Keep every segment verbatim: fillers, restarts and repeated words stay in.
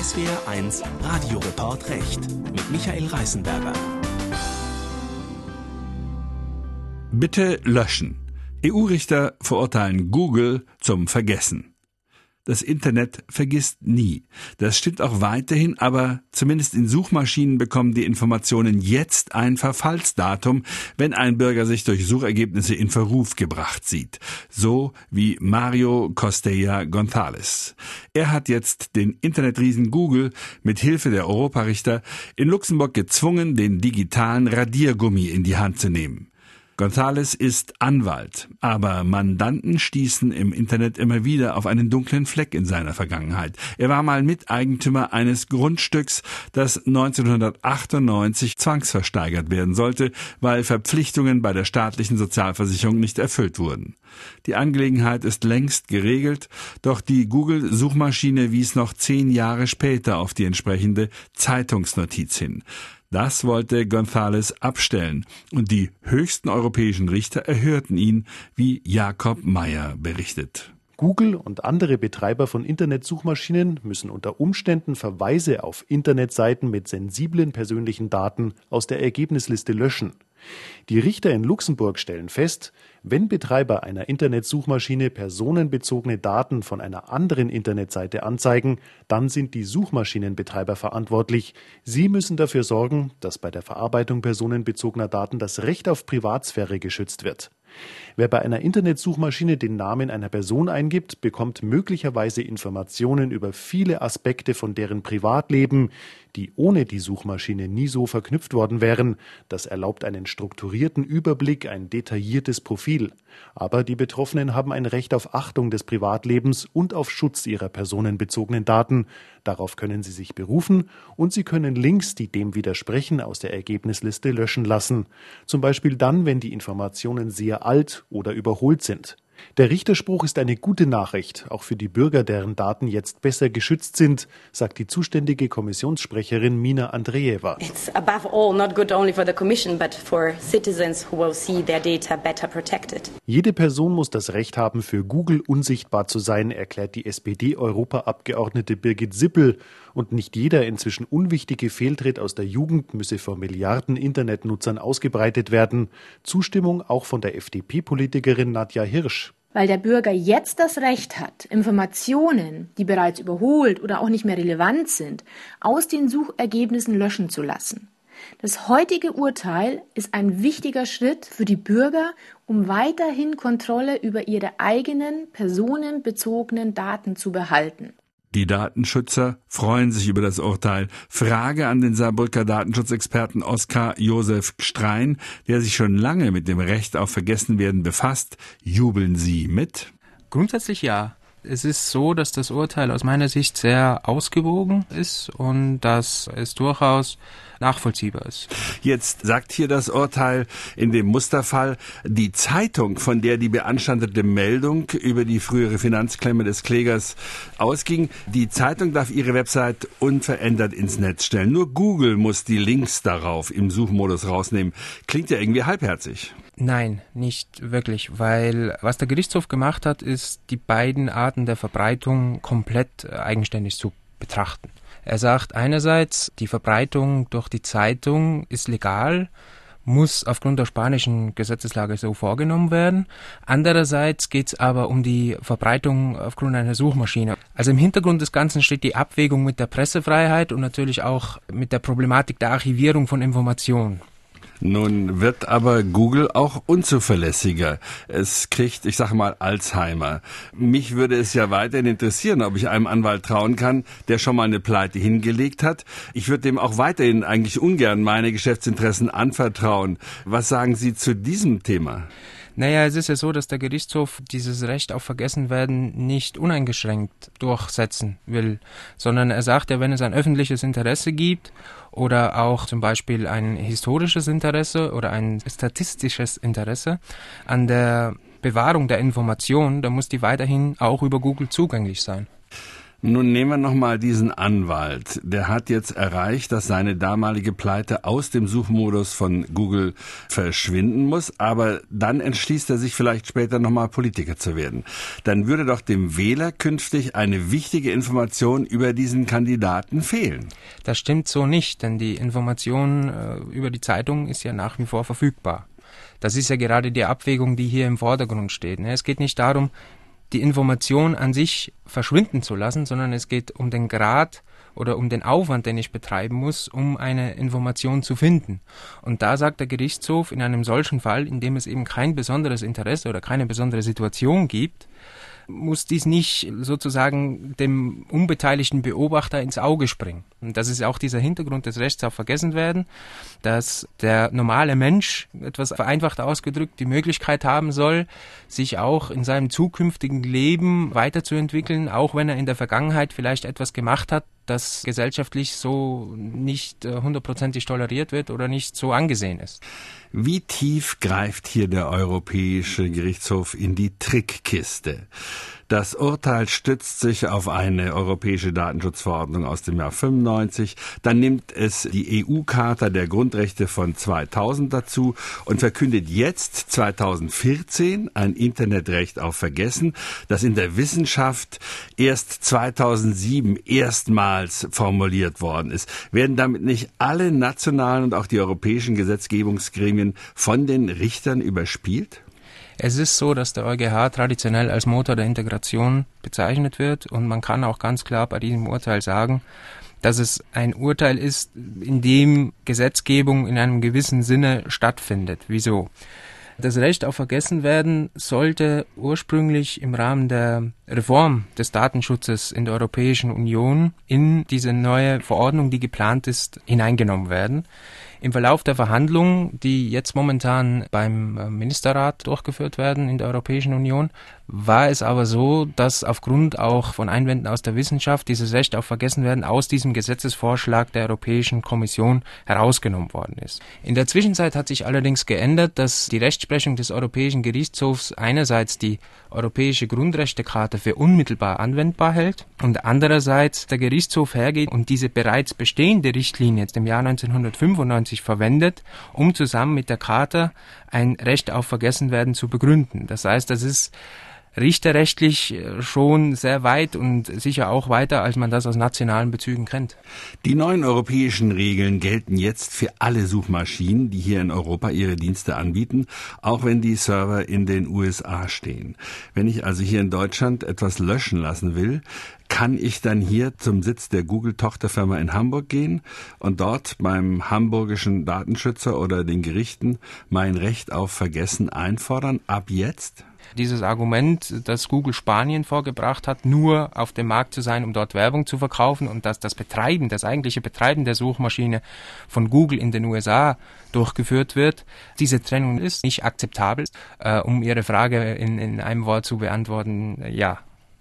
S W R eins Radioreport Recht mit Michael Reißenberger. Bitte löschen. E U-Richter verurteilen Google zum Vergessen. Das Internet vergisst nie. Das stimmt auch weiterhin, aber zumindest in Suchmaschinen bekommen die Informationen jetzt ein Verfallsdatum, wenn ein Bürger sich durch Suchergebnisse in Verruf gebracht sieht. So wie Mario Costella González. Er hat jetzt den Internetriesen Google mit Hilfe der Europarichter in Luxemburg gezwungen, den digitalen Radiergummi in die Hand zu nehmen. González ist Anwalt, aber Mandanten stießen im Internet immer wieder auf einen dunklen Fleck in seiner Vergangenheit. Er war mal Miteigentümer eines Grundstücks, das neunzehnhundertachtundneunzig zwangsversteigert werden sollte, weil Verpflichtungen bei der staatlichen Sozialversicherung nicht erfüllt wurden. Die Angelegenheit ist längst geregelt, doch die Google-Suchmaschine wies noch zehn Jahre später auf die entsprechende Zeitungsnotiz hin. Das wollte González abstellen und die höchsten europäischen Richter erhörten ihn, wie Jakob Meyer berichtet. Google und andere Betreiber von Internetsuchmaschinen müssen unter Umständen Verweise auf Internetseiten mit sensiblen persönlichen Daten aus der Ergebnisliste löschen. Die Richter in Luxemburg stellen fest, wenn Betreiber einer Internetsuchmaschine personenbezogene Daten von einer anderen Internetseite anzeigen, dann sind die Suchmaschinenbetreiber verantwortlich. Sie müssen dafür sorgen, dass bei der Verarbeitung personenbezogener Daten das Recht auf Privatsphäre geschützt wird. Wer bei einer Internetsuchmaschine den Namen einer Person eingibt, bekommt möglicherweise Informationen über viele Aspekte von deren Privatleben, die ohne die Suchmaschine nie so verknüpft worden wären. Das erlaubt einen strukturierten Überblick, ein detailliertes Profil. Aber die Betroffenen haben ein Recht auf Achtung des Privatlebens und auf Schutz ihrer personenbezogenen Daten. Darauf können sie sich berufen und sie können Links, die dem widersprechen, aus der Ergebnisliste löschen lassen. Zum Beispiel dann, wenn die Informationen sehr alt oder überholt sind. Der Richterspruch ist eine gute Nachricht, auch für die Bürger, deren Daten jetzt besser geschützt sind, sagt die zuständige Kommissionssprecherin Mina Andreeva. It's above all not good only for the Commission, but for citizens who will see their data better protected. Jede Person muss das Recht haben, für Google unsichtbar zu sein, erklärt die S P D-Europaabgeordnete Birgit Sippel. Und nicht jeder inzwischen unwichtige Fehltritt aus der Jugend müsse vor Milliarden Internetnutzern ausgebreitet werden. Zustimmung auch von der F D P-Politikerin Nadja Hirsch. Weil der Bürger jetzt das Recht hat, Informationen, die bereits überholt oder auch nicht mehr relevant sind, aus den Suchergebnissen löschen zu lassen. Das heutige Urteil ist ein wichtiger Schritt für die Bürger, um weiterhin Kontrolle über ihre eigenen personenbezogenen Daten zu behalten. Die Datenschützer freuen sich über das Urteil. Frage an den Saarbrücker Datenschutzexperten Oskar Josef Gstrein, der sich schon lange mit dem Recht auf Vergessenwerden befasst. Jubeln Sie mit? Grundsätzlich ja. Es ist so, dass das Urteil aus meiner Sicht sehr ausgewogen ist und dass es durchaus nachvollziehbar ist. Jetzt sagt hier das Urteil in dem Musterfall, die Zeitung, von der die beanstandete Meldung über die frühere Finanzklemme des Klägers ausging, die Zeitung darf ihre Website unverändert ins Netz stellen. Nur Google muss die Links darauf im Suchmodus rausnehmen. Klingt ja irgendwie halbherzig. Nein, nicht wirklich, weil was der Gerichtshof gemacht hat, ist, die beiden Arten der Verbreitung komplett eigenständig zu betrachten. Er sagt einerseits, die Verbreitung durch die Zeitung ist legal, muss aufgrund der spanischen Gesetzeslage so vorgenommen werden. Andererseits geht es aber um die Verbreitung aufgrund einer Suchmaschine. Also im Hintergrund des Ganzen steht die Abwägung mit der Pressefreiheit und natürlich auch mit der Problematik der Archivierung von Informationen. Nun wird aber Google auch unzuverlässiger. Es kriegt, ich sage mal, Alzheimer. Mich würde es ja weiterhin interessieren, ob ich einem Anwalt trauen kann, der schon mal eine Pleite hingelegt hat. Ich würde dem auch weiterhin eigentlich ungern meine Geschäftsinteressen anvertrauen. Was sagen Sie zu diesem Thema? Naja, es ist ja so, dass der Gerichtshof dieses Recht auf Vergessenwerden nicht uneingeschränkt durchsetzen will, sondern er sagt ja, wenn es ein öffentliches Interesse gibt oder auch zum Beispiel ein historisches Interesse oder ein statistisches Interesse an der Bewahrung der Information, dann muss die weiterhin auch über Google zugänglich sein. Nun nehmen wir nochmal diesen Anwalt. Der hat jetzt erreicht, dass seine damalige Pleite aus dem Suchmodus von Google verschwinden muss, aber dann entschließt er sich vielleicht später nochmal Politiker zu werden. Dann würde doch dem Wähler künftig eine wichtige Information über diesen Kandidaten fehlen. Das stimmt so nicht, denn die Information äh, über die Zeitung ist ja nach wie vor verfügbar. Das ist ja gerade die Abwägung, die hier im Vordergrund steht. Es geht nicht darum, die Information an sich verschwinden zu lassen, sondern es geht um den Grad oder um den Aufwand, den ich betreiben muss, um eine Information zu finden. Und da sagt der Gerichtshof, in einem solchen Fall, in dem es eben kein besonderes Interesse oder keine besondere Situation gibt, muss dies nicht sozusagen dem unbeteiligten Beobachter ins Auge springen. Und das ist auch dieser Hintergrund des Rechts auf Vergessenwerden, dass der normale Mensch, etwas vereinfacht ausgedrückt, die Möglichkeit haben soll, sich auch in seinem zukünftigen Leben weiterzuentwickeln, auch wenn er in der Vergangenheit vielleicht etwas gemacht hat, das gesellschaftlich so nicht hundertprozentig toleriert wird oder nicht so angesehen ist. Wie tief greift hier der Europäische Gerichtshof in die Trickkiste? Das Urteil stützt sich auf eine europäische Datenschutzverordnung aus dem Jahr fünfundneunzig. Dann nimmt es die E U-Charta der Grundrechte von zweitausend dazu und verkündet jetzt zweitausendvierzehn ein Internetrecht auf Vergessen, das in der Wissenschaft erst zweitausendsieben erstmals formuliert worden ist. Werden damit nicht alle nationalen und auch die europäischen Gesetzgebungsgremien von den Richtern überspielt? Es ist so, dass der EuGH traditionell als Motor der Integration bezeichnet wird und man kann auch ganz klar bei diesem Urteil sagen, dass es ein Urteil ist, in dem Gesetzgebung in einem gewissen Sinne stattfindet. Wieso? Das Recht auf Vergessenwerden sollte ursprünglich im Rahmen der Reform des Datenschutzes in der Europäischen Union in diese neue Verordnung, die geplant ist, hineingenommen werden. Im Verlauf der Verhandlungen, die jetzt momentan beim Ministerrat durchgeführt werden in der Europäischen Union, war es aber so, dass aufgrund auch von Einwänden aus der Wissenschaft dieses Recht auf Vergessenwerden aus diesem Gesetzesvorschlag der Europäischen Kommission herausgenommen worden ist. In der Zwischenzeit hat sich allerdings geändert, dass die Rechtsprechung des Europäischen Gerichtshofs einerseits die Europäische Grundrechtecharta für unmittelbar anwendbar hält und andererseits der Gerichtshof hergeht und diese bereits bestehende Richtlinie jetzt im Jahr neunzehnhundertfünfundneunzig verwendet, um zusammen mit der Charta ein Recht auf Vergessenwerden zu begründen. Das heißt, das ist richterrechtlich schon sehr weit und sicher auch weiter, als man das aus nationalen Bezügen kennt. Die neuen europäischen Regeln gelten jetzt für alle Suchmaschinen, die hier in Europa ihre Dienste anbieten, auch wenn die Server in den U S A stehen. Wenn ich also hier in Deutschland etwas löschen lassen will, kann ich dann hier zum Sitz der Google-Tochterfirma in Hamburg gehen und dort beim hamburgischen Datenschützer oder den Gerichten mein Recht auf Vergessen einfordern, ab jetzt? Dieses Argument, das Google Spanien vorgebracht hat, nur auf dem Markt zu sein, um dort Werbung zu verkaufen und dass das Betreiben, das eigentliche Betreiben der Suchmaschine von Google in den U S A durchgeführt wird, diese Trennung ist nicht akzeptabel. Äh, um Ihre Frage in, in einem Wort zu beantworten, ja.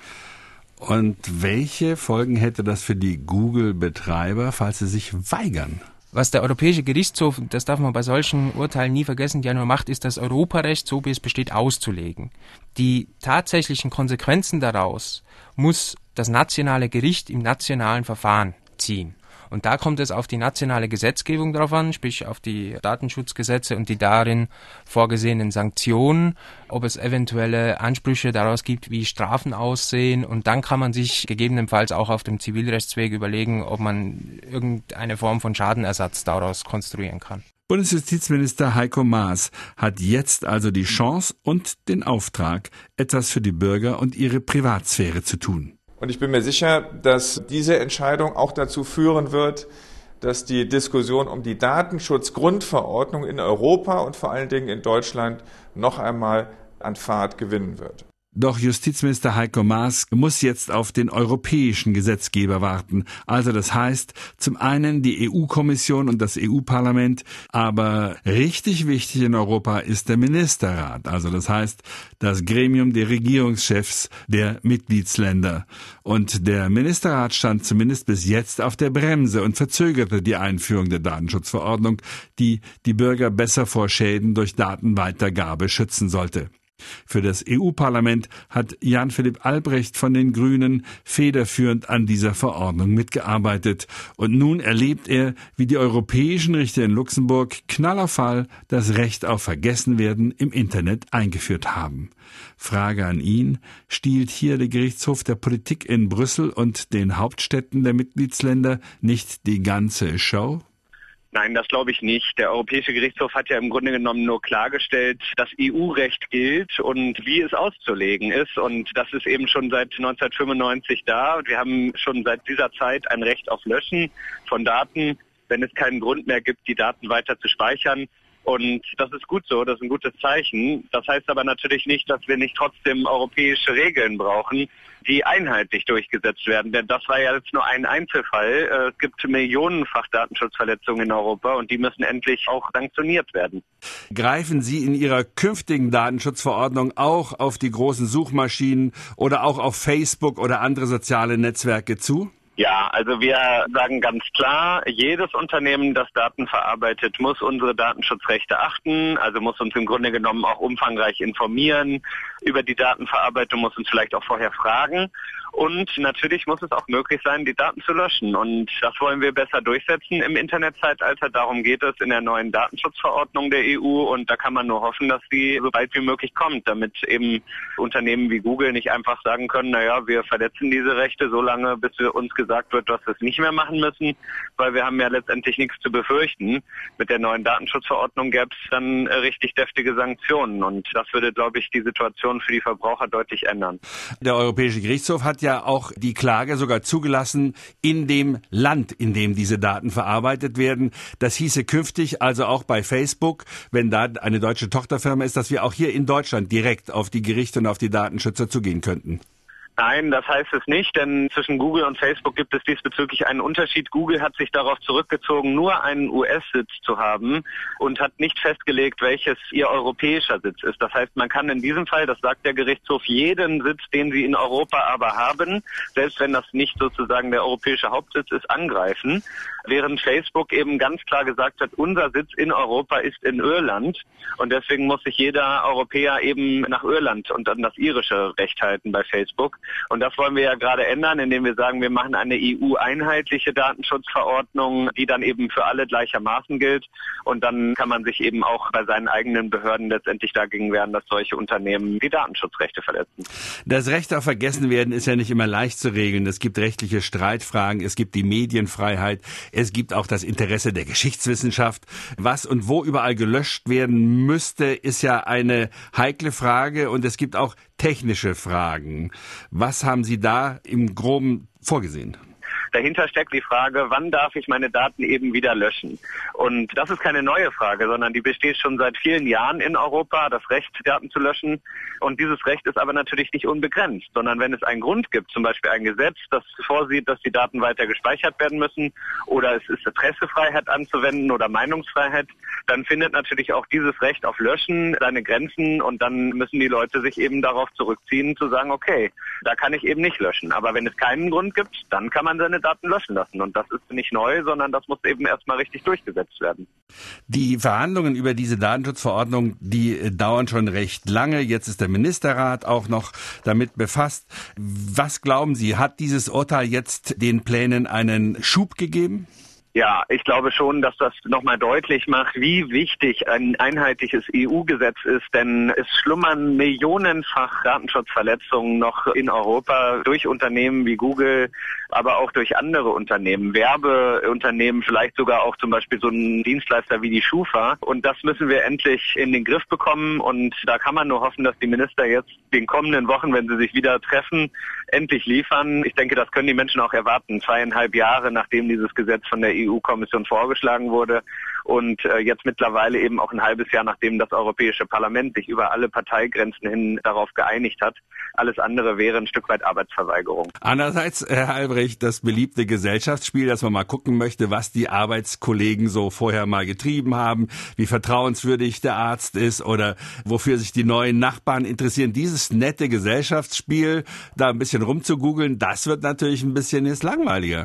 Und welche Folgen hätte das für die Google-Betreiber, falls sie sich weigern? Was der Europäische Gerichtshof, das darf man bei solchen Urteilen nie vergessen, ja nur macht, ist das Europarecht, so wie es besteht, auszulegen. Die tatsächlichen Konsequenzen daraus muss das nationale Gericht im nationalen Verfahren ziehen. Und da kommt es auf die nationale Gesetzgebung drauf an, sprich auf die Datenschutzgesetze und die darin vorgesehenen Sanktionen, ob es eventuelle Ansprüche daraus gibt, wie Strafen aussehen. Und dann kann man sich gegebenenfalls auch auf dem Zivilrechtsweg überlegen, ob man irgendeine Form von Schadenersatz daraus konstruieren kann. Bundesjustizminister Heiko Maas hat jetzt also die Chance und den Auftrag, etwas für die Bürger und ihre Privatsphäre zu tun. Und ich bin mir sicher, dass diese Entscheidung auch dazu führen wird, dass die Diskussion um die Datenschutzgrundverordnung in Europa und vor allen Dingen in Deutschland noch einmal an Fahrt gewinnen wird. Doch Justizminister Heiko Maas muss jetzt auf den europäischen Gesetzgeber warten. Also das heißt, zum einen die E U-Kommission und das E U-Parlament, aber richtig wichtig in Europa ist der Ministerrat. Also das heißt, das Gremium der Regierungschefs der Mitgliedsländer. Und der Ministerrat stand zumindest bis jetzt auf der Bremse und verzögerte die Einführung der Datenschutzverordnung, die die Bürger besser vor Schäden durch Datenweitergabe schützen sollte. Für das E U-Parlament hat Jan-Philipp Albrecht von den Grünen federführend an dieser Verordnung mitgearbeitet. Und nun erlebt er, wie die europäischen Richter in Luxemburg Knall auf Fall das Recht auf Vergessenwerden im Internet eingeführt haben. Frage an ihn: Stiehlt hier der Gerichtshof der Politik in Brüssel und den Hauptstädten der Mitgliedsländer nicht die ganze Show? Nein, das glaube ich nicht. Der Europäische Gerichtshof hat ja im Grunde genommen nur klargestellt, dass E U-Recht gilt und wie es auszulegen ist. Und das ist eben schon seit neunzehnhundertfünfundneunzig da. Und wir haben schon seit dieser Zeit ein Recht auf Löschen von Daten, wenn es keinen Grund mehr gibt, die Daten weiter zu speichern. Und das ist gut so, das ist ein gutes Zeichen. Das heißt aber natürlich nicht, dass wir nicht trotzdem europäische Regeln brauchen, die einheitlich durchgesetzt werden. Denn das war ja jetzt nur ein Einzelfall. Es gibt millionenfach Datenschutzverletzungen in Europa und die müssen endlich auch sanktioniert werden. Greifen Sie in Ihrer künftigen Datenschutzverordnung auch auf die großen Suchmaschinen oder auch auf Facebook oder andere soziale Netzwerke zu? Ja, also wir sagen ganz klar, jedes Unternehmen, das Daten verarbeitet, muss unsere Datenschutzrechte achten, also muss uns im Grunde genommen auch umfangreich informieren über die Datenverarbeitung, muss uns vielleicht auch vorher fragen. Und natürlich muss es auch möglich sein, die Daten zu löschen. Und das wollen wir besser durchsetzen im Internetzeitalter. Darum geht es in der neuen Datenschutzverordnung der E U. Und da kann man nur hoffen, dass die so bald wie möglich kommt, damit eben Unternehmen wie Google nicht einfach sagen können, naja, wir verletzen diese Rechte so lange, bis uns gesagt wird, dass wir es nicht mehr machen müssen. Weil wir haben ja letztendlich nichts zu befürchten. Mit der neuen Datenschutzverordnung gäbe es dann richtig deftige Sanktionen. Und das würde, glaube ich, die Situation für die Verbraucher deutlich ändern. Der Europäische Gerichtshof hat ja auch die Klage sogar zugelassen in dem Land, in dem diese Daten verarbeitet werden. Das hieße künftig also auch bei Facebook, wenn da eine deutsche Tochterfirma ist, dass wir auch hier in Deutschland direkt auf die Gerichte und auf die Datenschützer zugehen könnten. Nein, das heißt es nicht, denn zwischen Google und Facebook gibt es diesbezüglich einen Unterschied. Google hat sich darauf zurückgezogen, nur einen U S-Sitz zu haben und hat nicht festgelegt, welches ihr europäischer Sitz ist. Das heißt, man kann in diesem Fall, das sagt der Gerichtshof, jeden Sitz, den sie in Europa aber haben, selbst wenn das nicht sozusagen der europäische Hauptsitz ist, angreifen. Während Facebook eben ganz klar gesagt hat, unser Sitz in Europa ist in Irland und deswegen muss sich jeder Europäer eben nach Irland und an das irische Recht halten bei Facebook. Und das wollen wir ja gerade ändern, indem wir sagen, wir machen eine E U-einheitliche Datenschutzverordnung, die dann eben für alle gleichermaßen gilt. Und dann kann man sich eben auch bei seinen eigenen Behörden letztendlich dagegen wehren, dass solche Unternehmen die Datenschutzrechte verletzen. Das Recht auf Vergessenwerden ist ja nicht immer leicht zu regeln. Es gibt rechtliche Streitfragen, es gibt die Medienfreiheit, es gibt auch das Interesse der Geschichtswissenschaft. Was und wo überall gelöscht werden müsste, ist ja eine heikle Frage und es gibt auch technische Fragen. Was haben Sie da im Groben vorgesehen? Dahinter steckt die Frage, wann darf ich meine Daten eben wieder löschen? Und das ist keine neue Frage, sondern die besteht schon seit vielen Jahren in Europa, das Recht, Daten zu löschen. Und dieses Recht ist aber natürlich nicht unbegrenzt, sondern wenn es einen Grund gibt, zum Beispiel ein Gesetz, das vorsieht, dass die Daten weiter gespeichert werden müssen, oder es ist Pressefreiheit anzuwenden oder Meinungsfreiheit, dann findet natürlich auch dieses Recht auf Löschen seine Grenzen und dann müssen die Leute sich eben darauf zurückziehen, zu sagen, okay, da kann ich eben nicht löschen. Aber wenn es keinen Grund gibt, dann kann man seine Daten löschen lassen. Und das ist nicht neu, sondern das muss eben erstmal richtig durchgesetzt werden. Die Verhandlungen über diese Datenschutzverordnung, die dauern schon recht lange. Jetzt ist der Ministerrat auch noch damit befasst. Was glauben Sie, hat dieses Urteil jetzt den Plänen einen Schub gegeben? Ja, ich glaube schon, dass das nochmal deutlich macht, wie wichtig ein einheitliches E U-Gesetz ist, denn es schlummern millionenfach Datenschutzverletzungen noch in Europa durch Unternehmen wie Google, aber auch durch andere Unternehmen, Werbeunternehmen, vielleicht sogar auch zum Beispiel so ein Dienstleister wie die Schufa. Und das müssen wir endlich in den Griff bekommen und da kann man nur hoffen, dass die Minister jetzt in den kommenden Wochen, wenn sie sich wieder treffen, endlich liefern. Ich denke, das können die Menschen auch erwarten, zweieinhalb Jahre nachdem dieses Gesetz von der E U-Kommission vorgeschlagen wurde und äh, jetzt mittlerweile eben auch ein halbes Jahr, nachdem das Europäische Parlament sich über alle Parteigrenzen hin darauf geeinigt hat. Alles andere wäre ein Stück weit Arbeitsverweigerung. Andererseits, Herr Albrecht, das beliebte Gesellschaftsspiel, dass man mal gucken möchte, was die Arbeitskollegen so vorher mal getrieben haben, wie vertrauenswürdig der Arzt ist oder wofür sich die neuen Nachbarn interessieren. Dieses nette Gesellschaftsspiel, da ein bisschen rumzugoogeln, das wird natürlich ein bisschen jetzt langweiliger.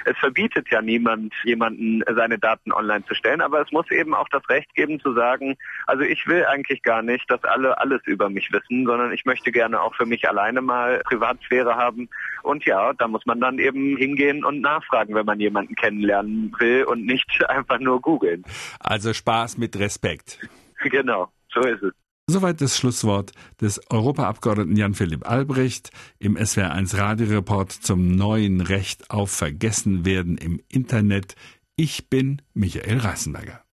Es verbietet ja niemand, jemanden seine Daten online zu stellen, aber es muss eben auch das Recht geben zu sagen, also ich will eigentlich gar nicht, dass alle alles über mich wissen, sondern ich möchte gerne auch für mich alleine mal Privatsphäre haben. Und ja, da muss man dann eben hingehen und nachfragen, wenn man jemanden kennenlernen will und nicht einfach nur googeln. Also Spaß mit Respekt. Genau, so ist es. Soweit das Schlusswort des Europaabgeordneten Jan-Philipp Albrecht im S W R eins Radioreport zum neuen Recht auf Vergessenwerden im Internet. Ich bin Michael Reißenberger.